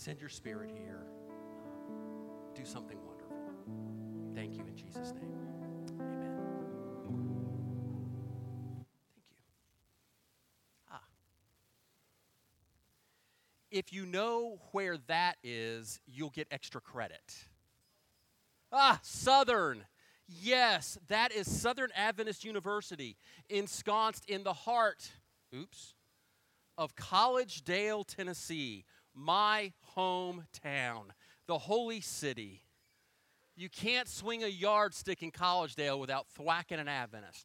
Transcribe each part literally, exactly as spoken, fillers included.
Send your spirit here. Um, do something wonderful. Thank you in Jesus' name. Amen. Thank you. Ah. If you know where that is, you'll get extra credit. Ah, Southern. Yes, that is Southern Adventist University, ensconced in the heart, oops, of Collegedale, Tennessee, my hometown, the holy city. You can't swing a yardstick in Collegedale without thwacking an Adventist.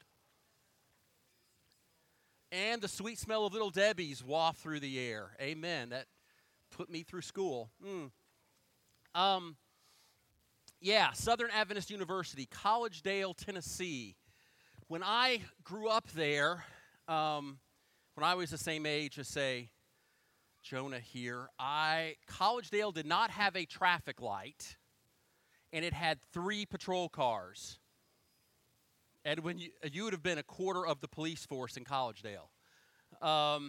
And the sweet smell of Little Debbie's waft through the air. Amen. That put me through school. Mm. Um. Yeah, Southern Adventist University, Collegedale, Tennessee. When I grew up there, um, when I was the same age as, say, Jonah here, I Collegedale did not have a traffic light, and it had three patrol cars. Edwin, you, you would have been a quarter of the police force in Collegedale. Um,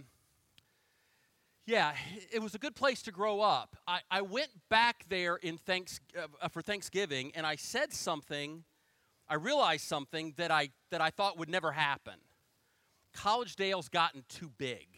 Yeah, it was a good place to grow up. I, I went back there in thanks, uh, for Thanksgiving, and I said something, I realized something that I, that I thought would never happen. Collegedale's gotten too big.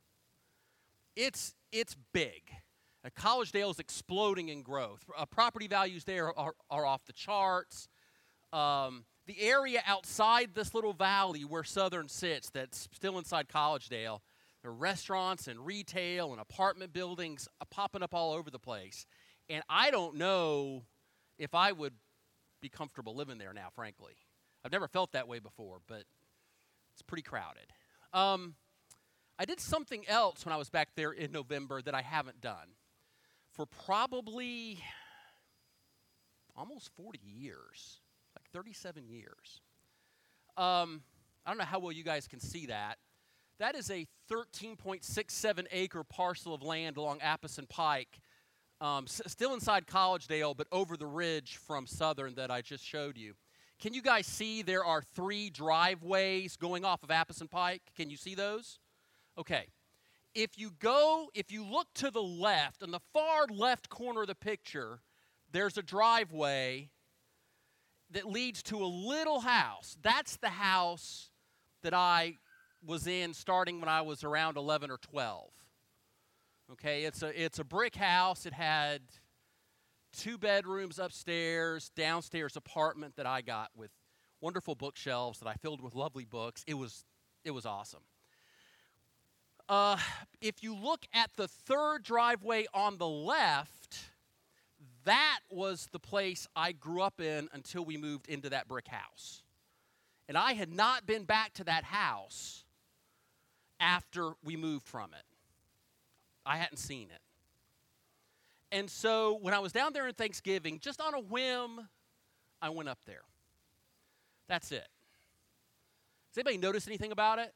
It's, it's big. Uh, Collegedale's exploding in growth. Uh, property values there are, are off the charts. Um, the area outside this little valley where Southern sits that's still inside Collegedale, there are restaurants and retail and apartment buildings popping up all over the place. And I don't know if I would be comfortable living there now, frankly. I've never felt that way before, but it's pretty crowded. Um, I did something else when I was back there in November that I haven't done for probably almost forty years, like thirty-seven years. Um, I don't know how well you guys can see that. That is a thirteen point six seven acre parcel of land along Apison Pike, um, s- still inside Collegedale, but over the ridge from Southern that I just showed you. Can you guys see there are three driveways going off of Apison Pike? Can you see those? Okay. If you go, if you look to the left, in the far left corner of the picture, there's a driveway that leads to a little house. That's the house that I was in starting when I was around eleven or twelve. Okay, it's a it's a brick house. It had two bedrooms upstairs, downstairs apartment that I got with wonderful bookshelves that I filled with lovely books. It was it was awesome. Uh, if you look at the third driveway on the left, that was the place I grew up in until we moved into that brick house. And I had not been back to that house after we moved from it. I hadn't seen it. And so when I was down there in Thanksgiving, just on a whim, I went up there. That's it. Does anybody notice anything about it?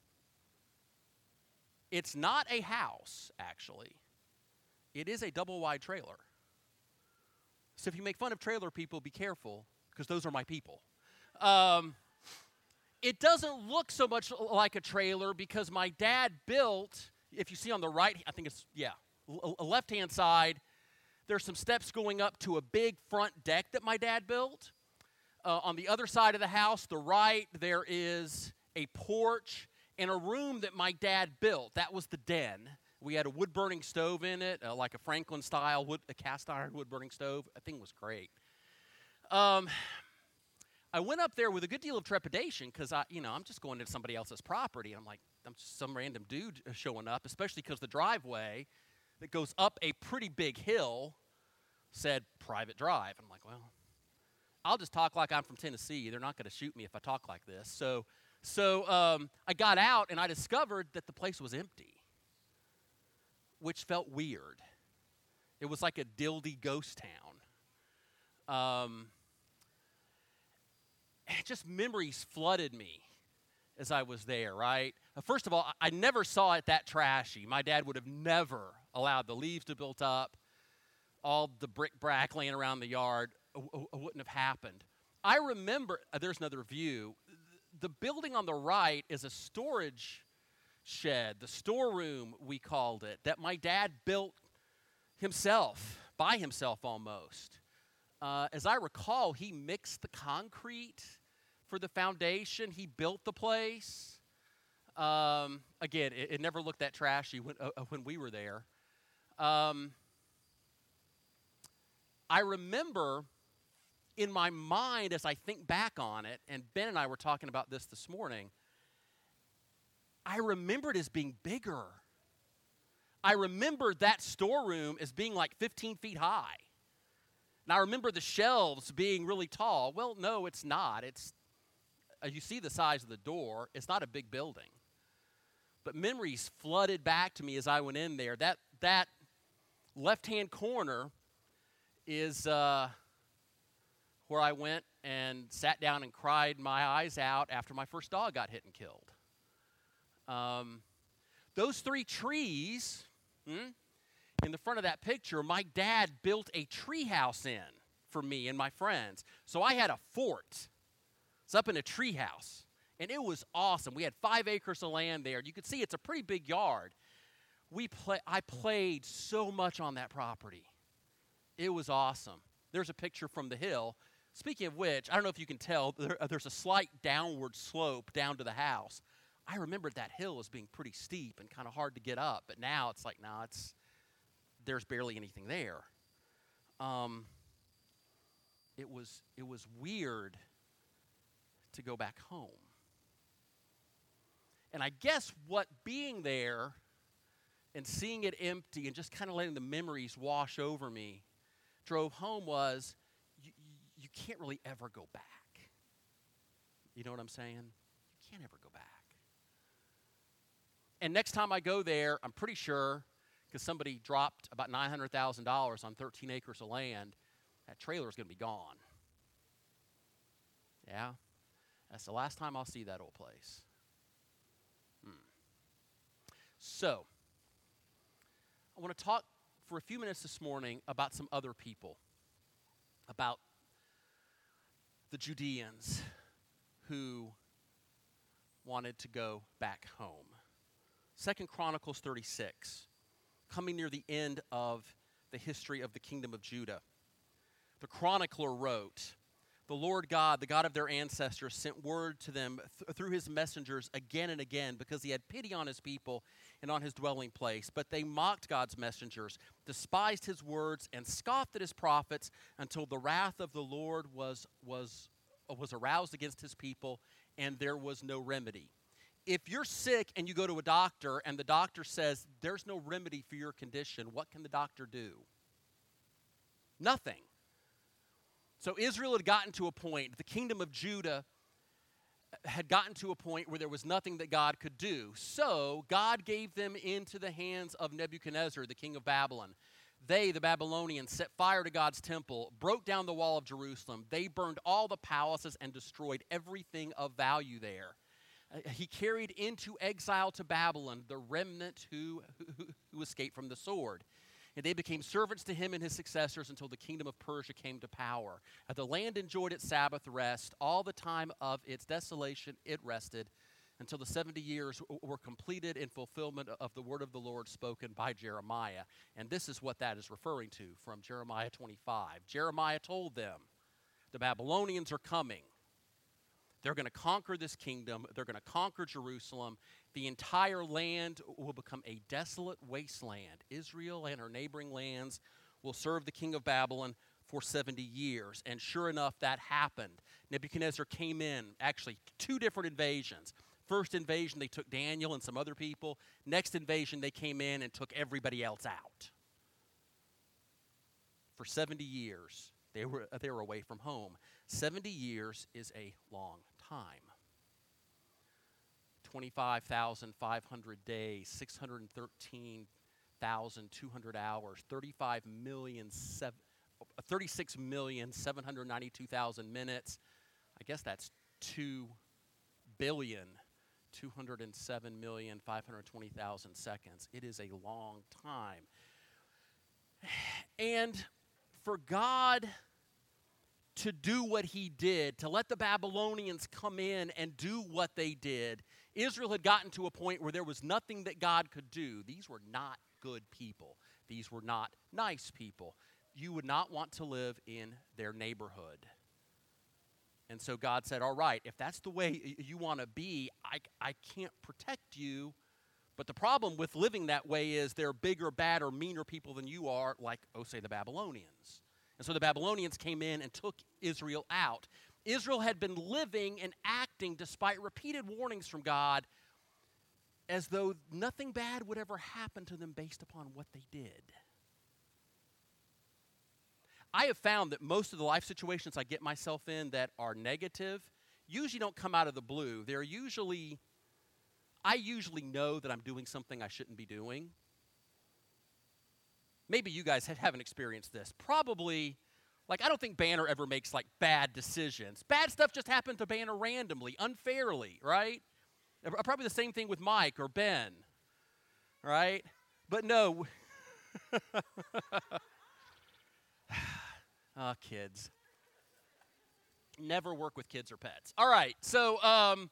It's not a house, actually. It is a double-wide trailer. So if you make fun of trailer people, be careful, because those are my people. Um... It doesn't look so much like a trailer because my dad built, if you see on the right, I think it's, yeah, a left-hand side, there's some steps going up to a big front deck that my dad built. Uh, on the other side of the house, the right, there is a porch and a room that my dad built. That was the den. We had a wood-burning stove in it, uh, like a Franklin-style wood, a cast-iron wood-burning stove. I think it was great. Um... I went up there with a good deal of trepidation because I, you know, I'm just going into somebody else's property. I'm like, I'm just some random dude showing up, especially because the driveway that goes up a pretty big hill said private drive. I'm like, well, I'll just talk like I'm from Tennessee. They're not going to shoot me if I talk like this. So, so um, I got out and I discovered that the place was empty, which felt weird. It was like a Dildy ghost town. Um, just memories flooded me as I was there, right? Uh, First of all, I I never saw it that trashy. My dad would have never allowed the leaves to build up, all the brick-brack laying around the yard. uh, w- w- wouldn't have happened. I remember, uh, there's another view. The building on the right is a storage shed, the storeroom, we called it, that my dad built himself, by himself almost. Uh, as I recall, he mixed the concrete for the foundation. He built the place. Um, again, it, it never looked that trashy when, uh, when we were there. Um, I remember in my mind, as I think back on it, and Ben and I were talking about this this morning, I remember it as being bigger. I remember that storeroom as being like fifteen feet high. And I remember the shelves being really tall. Well, no, it's not. It's, uh, you see the size of the door. It's not a big building. But memories flooded back to me as I went in there. That that left-hand corner is uh, where I went and sat down and cried my eyes out after my first dog got hit and killed. Um, those three trees hmm, in the front of that picture, my dad built a tree house in for me and my friends. So I had a fort. It's up in a tree house. And it was awesome. We had five acres of land there. You could see it's a pretty big yard. We play, I played so much on that property. It was awesome. There's a picture from the hill. Speaking of which, I don't know if you can tell, there, there's a slight downward slope down to the house. I remembered that hill as being pretty steep and kind of hard to get up. But now it's like, no, nah, it's, there's barely anything there. Um, it was it was weird to go back home. And I guess what being there and seeing it empty and just kind of letting the memories wash over me drove home was you, you can't really ever go back. You know what I'm saying? You can't ever go back. And next time I go there, I'm pretty sure, because somebody dropped about nine hundred thousand dollars on thirteen acres of land, that trailer is going to be gone. Yeah? That's the last time I'll see that old place. Hmm. So, I want to talk for a few minutes this morning about some other people, about the Judeans who wanted to go back home. Second Chronicles thirty-six, coming near the end of the history of the kingdom of Judah. The chronicler wrote, "The Lord God, the God of their ancestors, sent word to them th- through his messengers again and again because he had pity on his people and on his dwelling place. But they mocked God's messengers, despised his words, and scoffed at his prophets until the wrath of the Lord was, was, was aroused against his people, and there was no remedy." If you're sick and you go to a doctor and the doctor says there's no remedy for your condition, what can the doctor do? Nothing. So Israel had gotten to a point, the kingdom of Judah had gotten to a point where there was nothing that God could do. So God gave them into the hands of Nebuchadnezzar, the king of Babylon. They, the Babylonians, set fire to God's temple, broke down the wall of Jerusalem. They burned all the palaces and destroyed everything of value there. Uh, he carried into exile to Babylon the remnant who, who, who escaped from the sword. And they became servants to him and his successors until the kingdom of Persia came to power. Uh, the land enjoyed its Sabbath rest. All the time of its desolation, it rested until the seventy years w- were completed in fulfillment of the word of the Lord spoken by Jeremiah. And this is what that is referring to from Jeremiah twenty-five. Jeremiah told them, the Babylonians are coming. They're going to conquer this kingdom. They're going to conquer Jerusalem. The entire land will become a desolate wasteland. Israel and her neighboring lands will serve the king of Babylon for seventy years. And sure enough, that happened. Nebuchadnezzar came in, actually, two different invasions. First invasion, they took Daniel and some other people. Next invasion, they came in and took everybody else out. For seventy years, they were, they were away from home. seventy years is a long time. twenty-five thousand five hundred days, six hundred thirteen thousand two hundred hours, thirty-five million, thirty-six million seven hundred ninety-two thousand minutes. I guess that's two billion two hundred seven million five hundred twenty thousand seconds. It is a long time. And for God to do what he did, to let the Babylonians come in and do what they did, Israel had gotten to a point where there was nothing that God could do. These were not good people. These were not nice people. You would not want to live in their neighborhood. And so God said, all right, if that's the way you want to be, I, I can't protect you. But the problem with living that way is they're bigger, badder, meaner people than you are, like, oh, say, the Babylonians. And so the Babylonians came in and took Israel out. Israel had been living and acting, despite repeated warnings from God, as though nothing bad would ever happen to them based upon what they did. I have found that most of the life situations I get myself in that are negative usually don't come out of the blue. They're usually, I usually know that I'm doing something I shouldn't be doing. Maybe you guys haven't experienced this. Probably, like, I don't think Banner ever makes, like, bad decisions. Bad stuff just happens to Banner randomly, unfairly, right? Probably the same thing with Mike or Ben, right? But no. Ah, oh, kids. Never work with kids or pets. All right, so, um,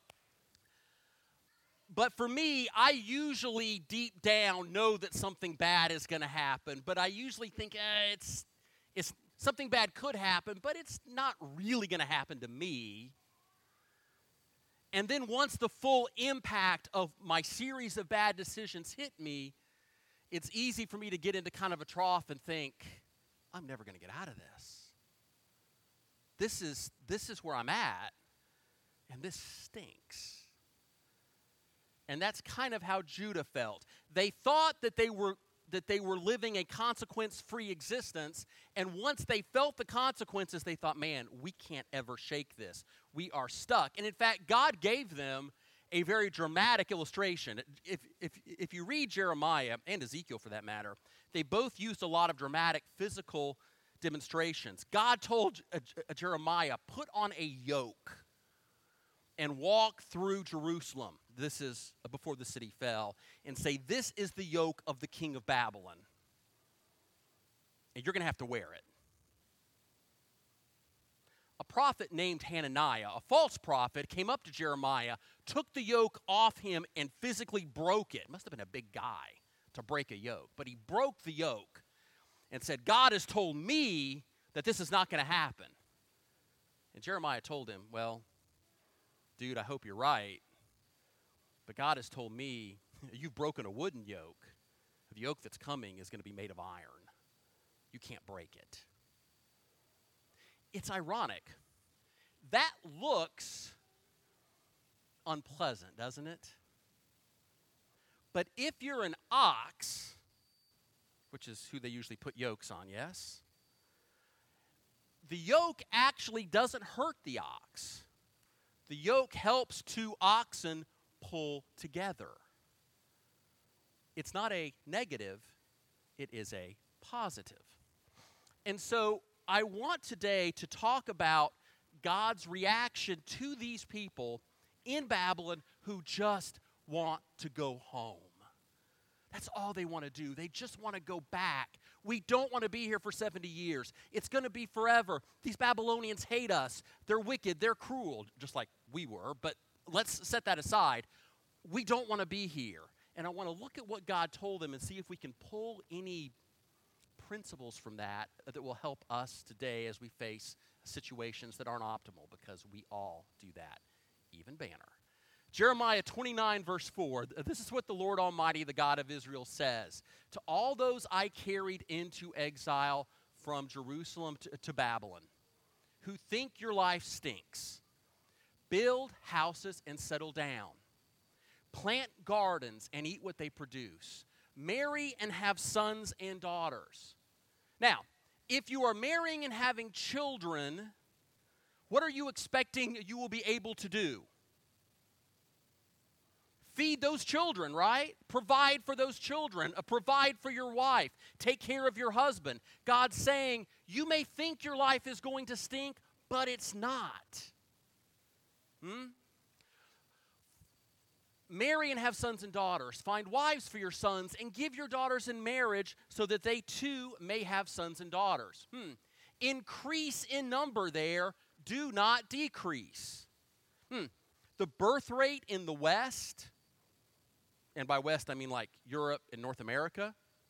but for me, I usually deep down know that something bad is going to happen, but I usually think eh, it's, it's something bad could happen, but it's not really going to happen to me. And then once the full impact of my series of bad decisions hit me, it's easy for me to get into kind of a trough and think, I'm never going to get out of this. This is, this is where I'm at, and this stinks. And that's kind of how Judah felt. They thought that they were that they were living a consequence-free existence, and once they felt the consequences, they thought, man, we can't ever shake this. We are stuck. And in fact, God gave them a very dramatic illustration. If, if, if you read Jeremiah, and Ezekiel for that matter, they both used a lot of dramatic physical demonstrations. God told uh, uh, Jeremiah, put on a yoke and walk through Jerusalem. This is uh, before the city fell, and say, this is the yoke of the king of Babylon. And you're going to have to wear it. A prophet named Hananiah, a false prophet, came up to Jeremiah, took the yoke off him, and physically broke it. Must have been a big guy to break a yoke. But he broke the yoke and said, God has told me that this is not going to happen. And Jeremiah told him, well, dude, I hope you're right. But God has told me, you've broken a wooden yoke. The yoke that's coming is going to be made of iron. You can't break it. It's ironic. That looks unpleasant, doesn't it? But if you're an ox, which is who they usually put yokes on, yes? The yoke actually doesn't hurt the ox. The yoke helps two oxen pull together. It's not a negative, it is a positive. And so I want today to talk about God's reaction to these people in Babylon who just want to go home. That's all they want to do. They just want to go back. We don't want to be here for seventy years. It's going to be forever. These Babylonians hate us. They're wicked. They're cruel, just like we were. But let's set that aside. We don't want to be here. And I want to look at what God told them and see if we can pull any principles from that that will help us today as we face situations that aren't optimal, because we all do that, even Banner. Jeremiah twenty-nine, verse four, this is what the Lord Almighty, the God of Israel, says. To all those I carried into exile from Jerusalem to, to Babylon, who think your life stinks, build houses and settle down. Plant gardens and eat what they produce. Marry and have sons and daughters. Now, if you are marrying and having children, what are you expecting you will be able to do? Feed those children, right? Provide for those children. Uh, provide for your wife. Take care of your husband. God's saying, you may think your life is going to stink, but it's not. Hmm? Marry and have sons and daughters. Find wives for your sons and give your daughters in marriage so that they too may have sons and daughters. Hmm. Increase in number there. Do not decrease. Hmm. The birth rate in the West, and by West I mean like Europe and North America,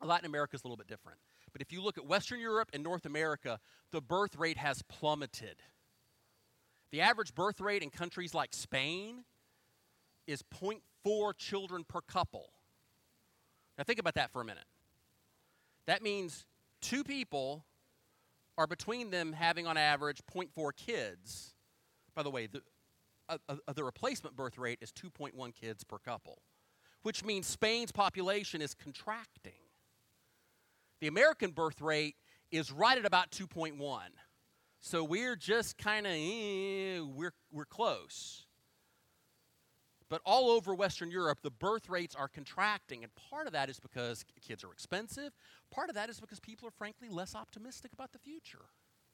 Latin America is a little bit different. But if you look at Western Europe and North America, the birth rate has plummeted. The average birth rate in countries like Spain is zero point four children per couple. Now think about that for a minute. That means two people are between them having on average zero point four kids. By the way, the, uh, uh, the replacement birth rate is two point one kids per couple, which means Spain's population is contracting. The American birth rate is right at about two point one. So we're just kind of, eh, we're, we're close. But all over Western Europe, the birth rates are contracting, and part of that is because kids are expensive. Part of that is because people are, frankly, less optimistic about the future.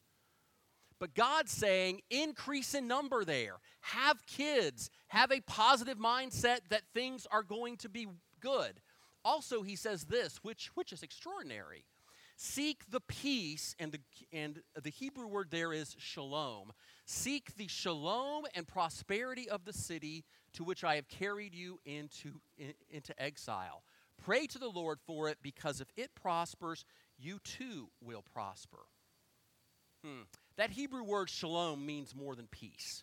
But God's saying, increase in number there. Have kids. Have a positive mindset that things are going to be good. Also, he says this, which, which is extraordinary. Seek the peace, and the, and the Hebrew word there is shalom. Seek the shalom and prosperity of the city to which I have carried you into, in, into exile. Pray to the Lord for it, because if it prospers, you too will prosper. Hmm. That Hebrew word shalom means more than peace.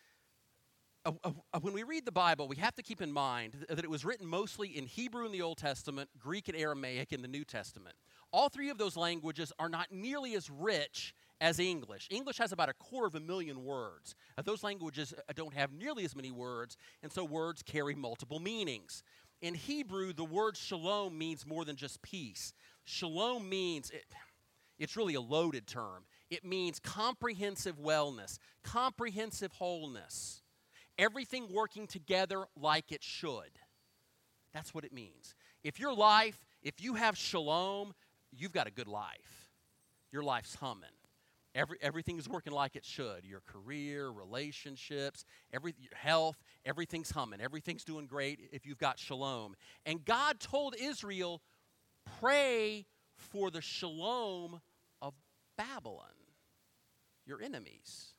Uh, uh, when we read the Bible, we have to keep in mind that it was written mostly in Hebrew in the Old Testament, Greek and Aramaic in the New Testament. All three of those languages are not nearly as rich as English. English has about a quarter of a million words. Uh, those languages uh, don't have nearly as many words, and so words carry multiple meanings. In Hebrew, the word shalom means more than just peace. Shalom means, it, it's really a loaded term. It means comprehensive wellness, comprehensive wholeness. Everything working together like it should. That's what it means. If your life, if you have shalom, you've got a good life. Your life's humming. Every, everything is working like it should. Your career, relationships, every, your health, everything's humming. Everything's doing great if you've got shalom. And God told Israel, pray for the shalom of Babylon, your enemies.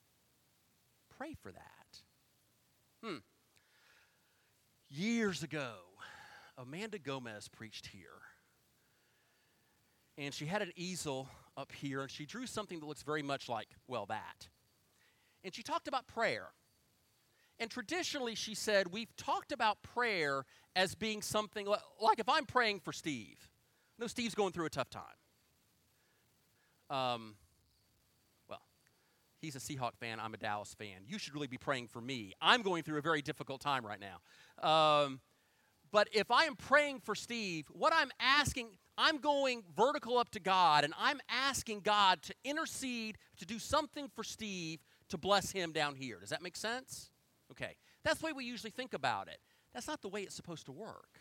Pray for that. Hmm. Years ago, Amanda Gomez preached here. And she had an easel up here, and she drew something that looks very much like, well, that. And she talked about prayer. And traditionally, she said, we've talked about prayer as being something like, like if I'm praying for Steve. No, Steve's going through a tough time. Um, well, he's a Seahawk fan. I'm a Dallas fan. You should really be praying for me. I'm going through a very difficult time right now. Um, but if I am praying for Steve, what I'm asking, I'm going vertical up to God, and I'm asking God to intercede, to do something for Steve, to bless him down here. Does that make sense? Okay. That's the way we usually think about it. That's not the way it's supposed to work.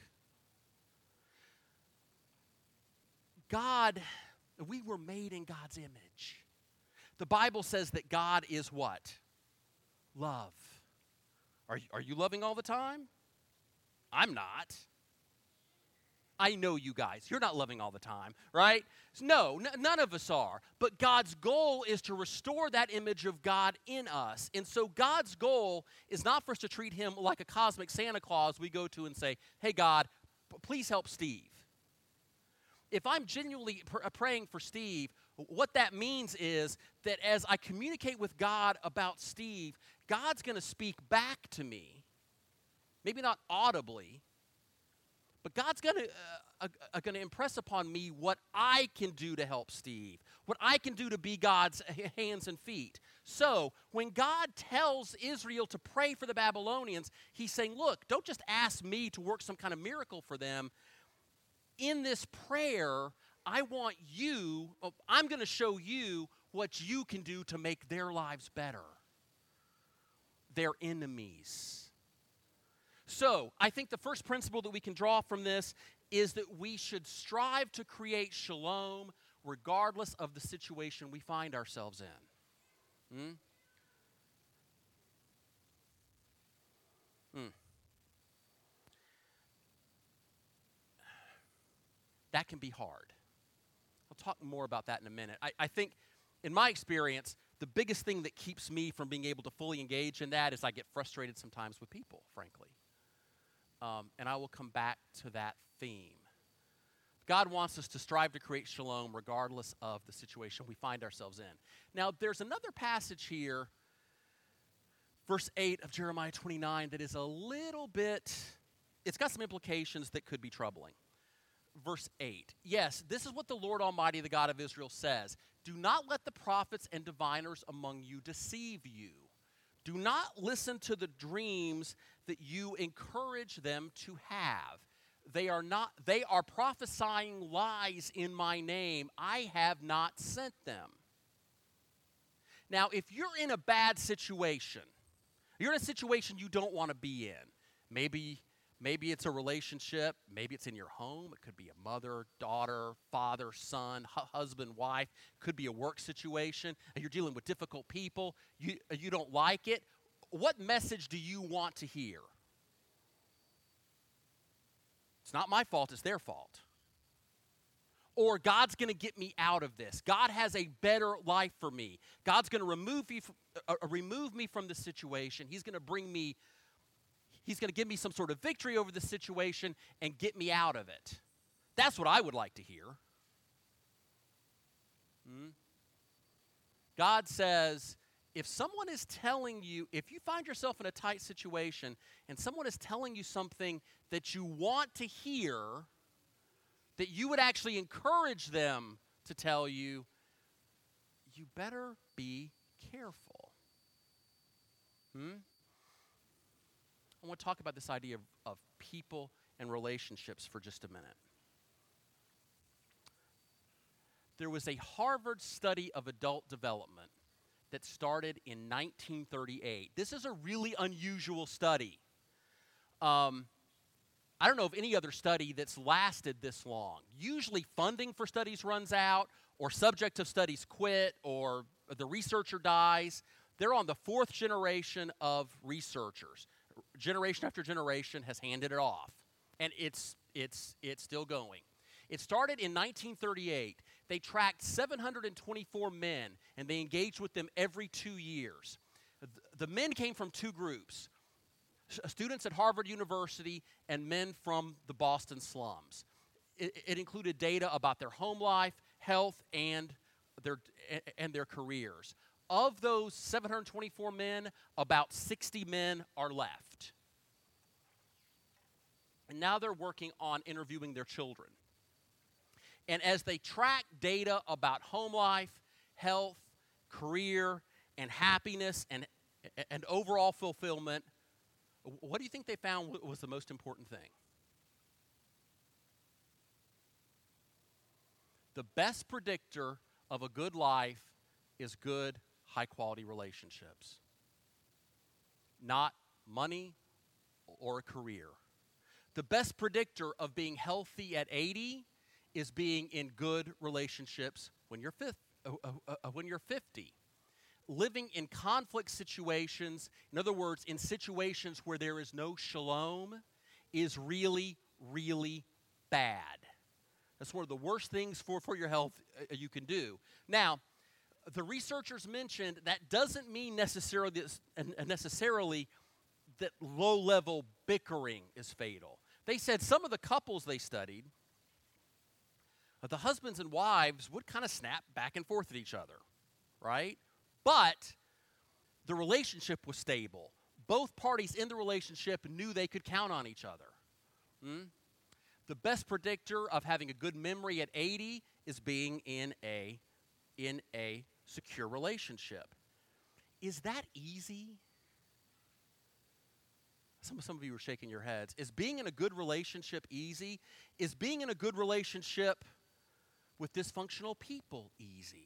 God, we were made in God's image. The Bible says that God is what? Love. Are you, are you loving all the time? I'm not. I know you guys. You're not loving all the time, right? No, n- none of us are. But God's goal is to restore that image of God in us. And so God's goal is not for us to treat him like a cosmic Santa Claus we go to and say, hey, God, p- please help Steve. If I'm genuinely pr- praying for Steve, what that means is that as I communicate with God about Steve, God's going to speak back to me. Maybe not audibly, but God's going to uh, uh, going to impress upon me what I can do to help Steve, what I can do to be God's hands and feet. So when God tells Israel to pray for the Babylonians, he's saying, look, don't just ask me to work some kind of miracle for them. In this prayer, I want you, I'm going to show you what you can do to make their lives better, their enemies. So, I think the first principle that we can draw from this is that we should strive to create shalom regardless of the situation we find ourselves in. Hmm? Hmm. That can be hard. I'll talk more about that in a minute. I, I think, in my experience, the biggest thing that keeps me from being able to fully engage in that is I get frustrated sometimes with people, frankly. Um, and I will come back to that theme. God wants us to strive to create shalom regardless of the situation we find ourselves in. Now, there's another passage here, verse eight of Jeremiah twenty-nine, that is a little bit, it's got some implications that could be troubling. Verse eight, yes, this is what the Lord Almighty, the God of Israel, says. Do not let the prophets and diviners among you deceive you. Do not listen to the dreams that you encourage them to have. They are not, they are prophesying lies in my name. I have not sent them. Now, if you're in a bad situation, you're in a situation you don't want to be in. Maybe, maybe it's a relationship. Maybe it's in your home. It could be a mother, daughter, father, son, hu- husband, wife. It could be a work situation. And you're dealing with difficult people. You, you don't like it. What message do you want to hear? It's not my fault. It's their fault. Or God's going to get me out of this. God has a better life for me. God's going to remove me from, uh, remove me from the situation. He's going to bring me, he's going to give me some sort of victory over the situation and get me out of it. That's what I would like to hear. Hmm? God says, if someone is telling you, if you find yourself in a tight situation and someone is telling you something that you want to hear, that you would actually encourage them to tell you, you better be careful. Hmm? I want to talk about this idea of, of people and relationships for just a minute. There was a Harvard study of adult development that started in nineteen thirty-eight. This is a really unusual study. Um, I don't know of any other study that's lasted this long. Usually funding for studies runs out, or subject of studies quit, or the researcher dies. They're on the fourth generation of researchers. Generation after generation has handed it off, and it's, it's, it's still going. It started in nineteen thirty-eight. They tracked seven hundred twenty-four men, and they engaged with them every two years. The men came from two groups, students at Harvard University and men from the Boston slums. It, it included data about their home life, health, and their, and their careers. Of those seven hundred twenty-four men, about sixty men are left. And now they're working on interviewing their children. And as they track data about home life, health, career, and happiness, and, and overall fulfillment, what do you think they found was the most important thing? The best predictor of a good life is good, high-quality relationships. Not money or a career. The best predictor of being healthy at eighty is being in good relationships when you're fifth, uh, uh, uh, when you're fifty. Living in conflict situations, in other words, in situations where there is no shalom, is really, really bad. That's one of the worst things for, for your health uh, you can do. Now, the researchers mentioned that doesn't mean necessarily, this, uh, necessarily that low-level bickering is fatal. They said some of the couples they studied, the husbands and wives would kind of snap back and forth at each other, right? But the relationship was stable. Both parties in the relationship knew they could count on each other. Hmm? The best predictor of having a good memory at eighty is being in a, in a secure relationship. Is that easy? Some, some of you are shaking your heads. Is being in a good relationship easy? Is being in a good relationship with dysfunctional people easy?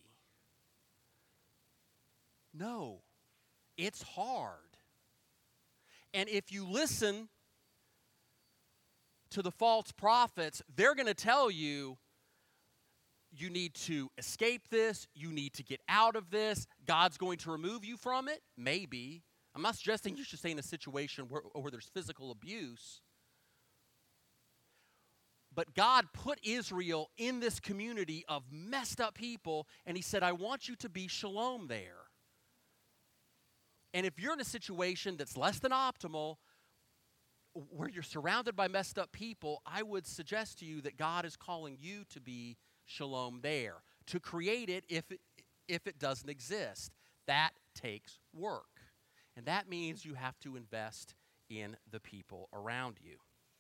No, it's hard. And if you listen to the false prophets, they're going to tell you, you need to escape this, you need to get out of this, God's going to remove you from it. Maybe. I'm not suggesting you should stay in a situation where, where there's physical abuse. But God put Israel in this community of messed up people, and he said, I want you to be shalom there. And if you're in a situation that's less than optimal, where you're surrounded by messed up people, I would suggest to you that God is calling you to be shalom there, to create it if it, if it doesn't exist. That takes work. And that means you have to invest in the people around you.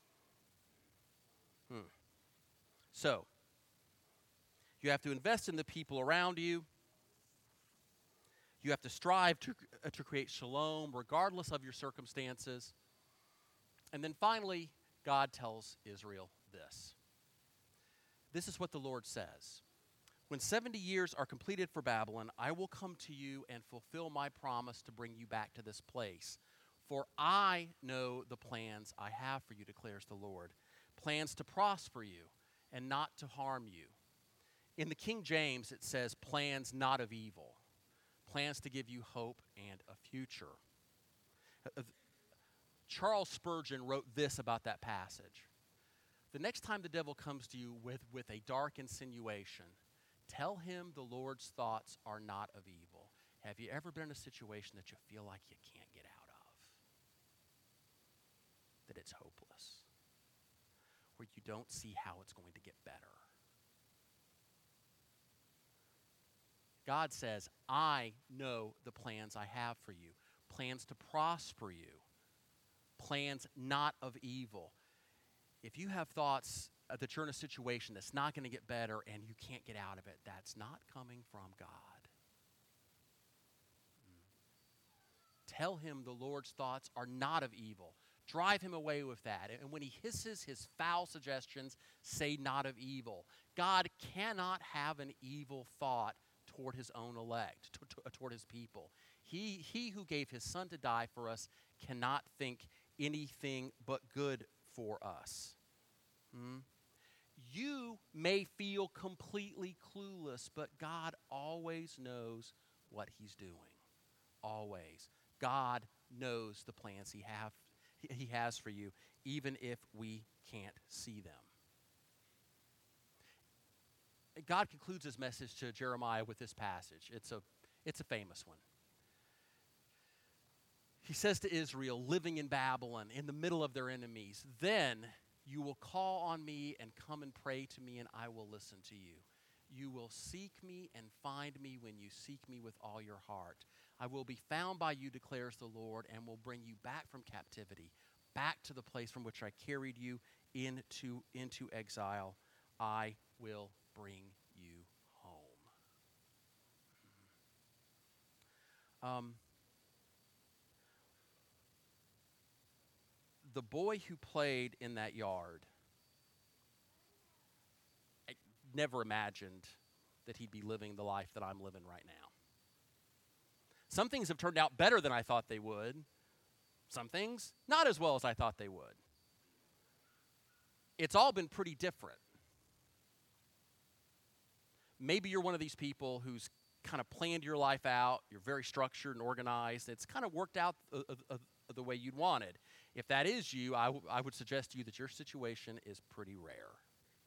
Hmm. So, you have to invest in the people around you. You have to strive to, uh, to create shalom regardless of your circumstances. And then finally, God tells Israel this. This is what the Lord says. When seventy years are completed for Babylon, I will come to you and fulfill my promise to bring you back to this place. For I know the plans I have for you, declares the Lord. Plans to prosper you and not to harm you. In the King James, it says plans not of evil. Plans to give you hope and a future. Uh, Charles Spurgeon wrote this about that passage. The next time the devil comes to you with, with a dark insinuation, tell him the Lord's thoughts are not of evil. Have you ever been in a situation that you feel like you can't get out of? That it's hopeless? Where you don't see how it's going to get better? God says, I know the plans I have for you. Plans to prosper you. Plans not of evil. If you have thoughts uh, that you're in a situation that's not going to get better and you can't get out of it, that's not coming from God. Mm. Tell him the Lord's thoughts are not of evil. Drive him away with that. And when he hisses his foul suggestions, say not of evil. God cannot have an evil thought toward his own elect, t- t- toward his people. He, he who gave his son to die for us cannot think anything but good for us. Hmm? You may feel completely clueless, but God always knows what he's doing. Always. God knows the plans he, have, he has for you, even if we can't see them. God concludes his message to Jeremiah with this passage. It's a, it's a famous one. He says to Israel, living in Babylon, in the middle of their enemies, then you will call on me and come and pray to me, and I will listen to you. You will seek me and find me when you seek me with all your heart. I will be found by you, declares the Lord, and will bring you back from captivity, back to the place from which I carried you into, into exile. I will bring you home. Um, the boy who played in that yard, I never imagined that he'd be living the life that I'm living right now. Some things have turned out better than I thought they would. Some things not as well as I thought they would. It's all been pretty different. Maybe you're one of these people who's kind of planned your life out. You're very structured and organized. It's kind of worked out uh, uh, uh, the way you'd wanted. If that is you, I, w- I would suggest to you that your situation is pretty rare.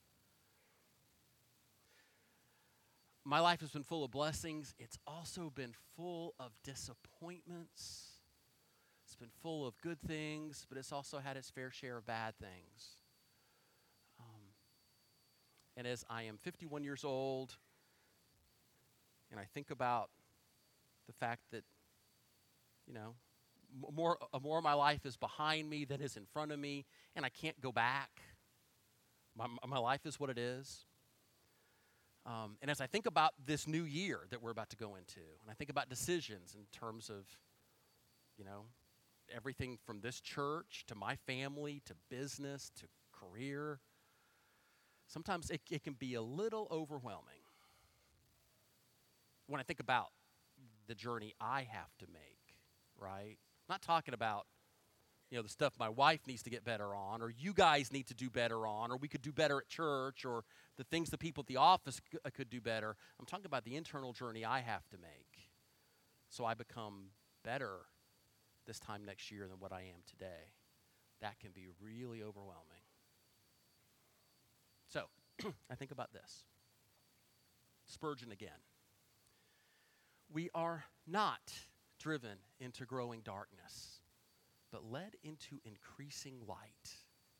My life has been full of blessings. It's also been full of disappointments. It's been full of good things, but it's also had its fair share of bad things. Um, and as I am fifty-one years old, and I think about the fact that, you know, m- more, uh, more of my life is behind me than is in front of me, and I can't go back. My, my life is what it is. Um, and as I think about this new year that we're about to go into, and I think about decisions in terms of, you know, everything from this church to my family to business to career, sometimes it, it can be a little overwhelming when I think about the journey I have to make, right? I'm not talking about, you know, the stuff my wife needs to get better on, or you guys need to do better on, or we could do better at church, or the things the people at the office c- uh, could do better. I'm talking about the internal journey I have to make so I become better this time next year than what I am today. That can be really overwhelming. So, I think about this. Spurgeon again. We are not driven into growing darkness, but led into increasing light.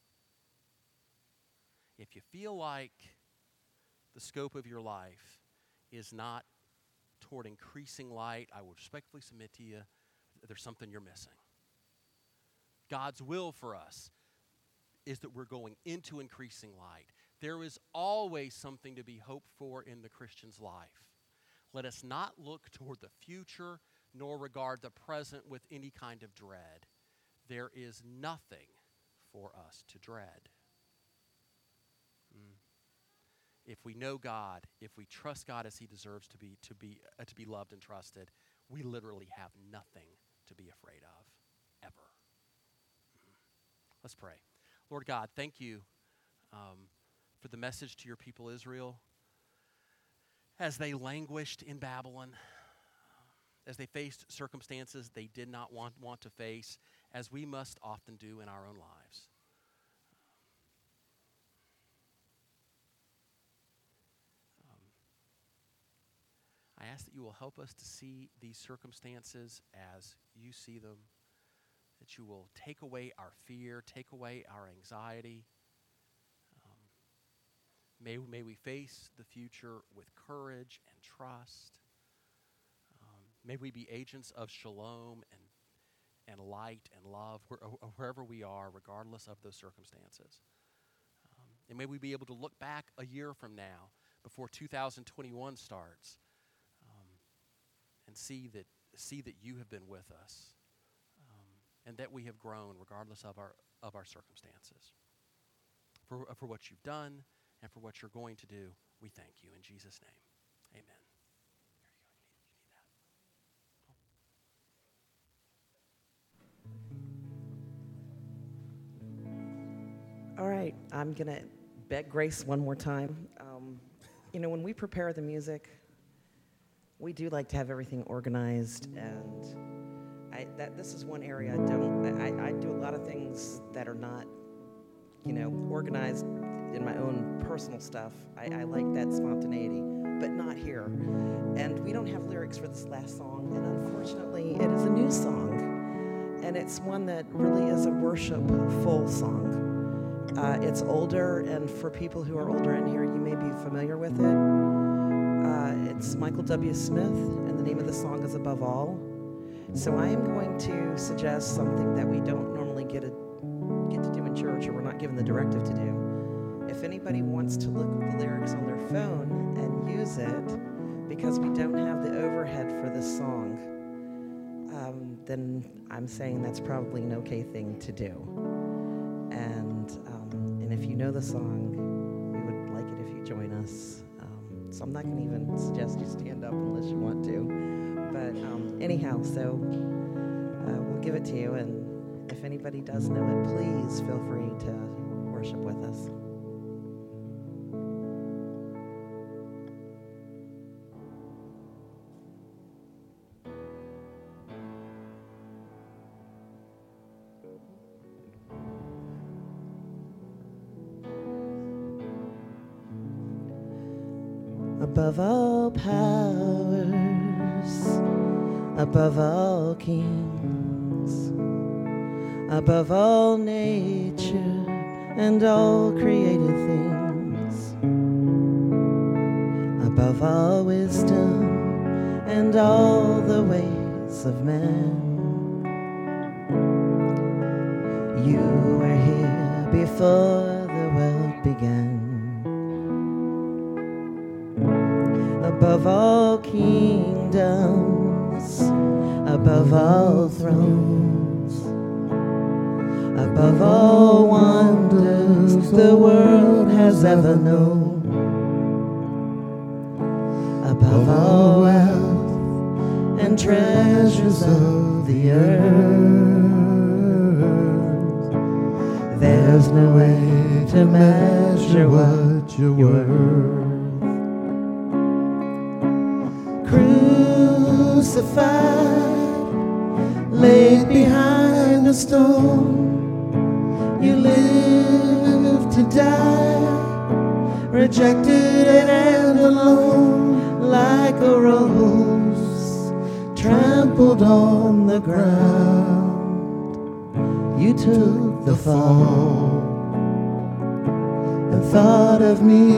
If you feel like the scope of your life is not toward increasing light, I will respectfully submit to you that there's something you're missing. God's will for us is that we're going into increasing light. There is always something to be hoped for in the Christian's life. Let us not look toward the future nor regard the present with any kind of dread. There is nothing for us to dread. Mm. If we know God, if we trust God as he deserves to be to be uh, to be loved and trusted, we literally have nothing to be afraid of, ever. Mm. Let's pray. Lord God, thank you um, for the message to your people Israel as they languished in Babylon, as they faced circumstances they did not want, want to face, as we must often do in our own lives. Um, I ask that you will help us to see these circumstances as you see them, that you will take away our fear, take away our anxiety. Um, may, may we face the future with courage and trust. Um, may we be agents of shalom and, and light and love where, wherever we are, regardless of those circumstances. Um, and may we be able to look back a year from now, before two thousand twenty-one starts, um, and see that, see that you have been with us. And that we have grown regardless of our of our circumstances. For, for what you've done and for what you're going to do, we thank you. In Jesus' name, amen. There you go. You need that. All right, I'm going to beg Grace one more time. Um, you know, when we prepare the music, we do like to have everything organized, and I, that this is one area I don't, I, I do a lot of things that are not, you know, organized in my own personal stuff. I, I like that spontaneity, but not here. And we don't have lyrics for this last song, and unfortunately, it is a new song, and it's one that really is a worshipful song. Uh, it's older, and for people who are older in here, you may be familiar with it. Uh, it's Michael W. Smith, and the name of the song is Above All. So I am going to suggest something that we don't normally get, a, get to do in church, or we're not given the directive to do. If anybody wants to look at the lyrics on their phone and use it, because we don't have the overhead for this song, um, then I'm saying that's probably an okay thing to do. And, um, and if you know the song, we would like it if you join us. Um, so I'm not going to even suggest you stand up unless you want to. But um, anyhow, so uh, we'll give it to you, and if anybody does know it, please feel free to worship with us. Above all powers, above all kings, above all nature and all created things, above all wisdom and all the ways of man. You were here before the world began. Above all kingdoms, above all thrones, above all wonders the world has ever known, above all wealth and treasures of the earth, there's no way to measure what you're worth. Crucified, laid behind a stone, you lived to die, rejected and alone, like a rose trampled on the ground. You took the fall and thought of me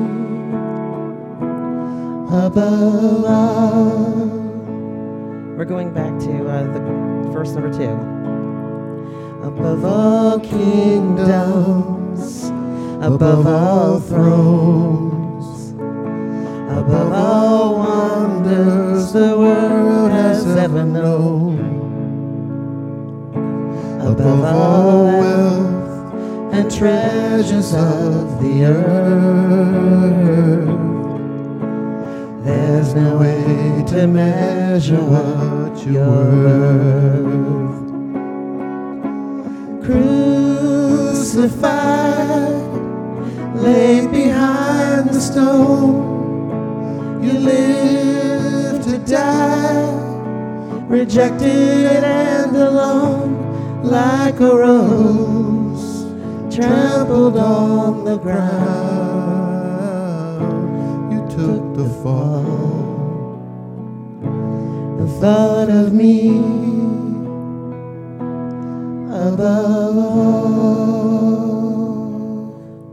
above all. We're going back to uh, the verse number two. Above all kingdoms, above all thrones, above all wonders the world has ever known, above all wealth and treasures of the earth, there's no way to measure what you're worth. Crucified, laid behind the stone, you live to die, rejected and alone, like a rose trampled on the ground. You took the fall and thought of me above all.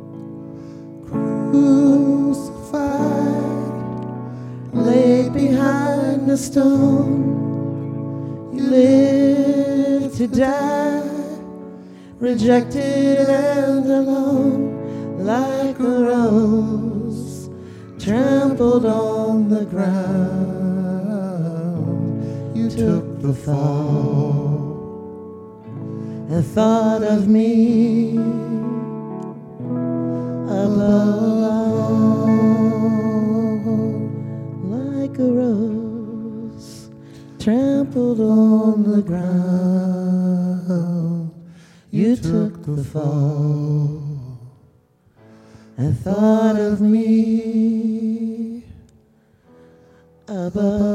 Crucified, laid behind the stone, you lived to die, rejected and alone, like a rose trampled on the ground. You took the fall and thought of me above all, like a rose trampled on the ground. You took the fall and thought of me above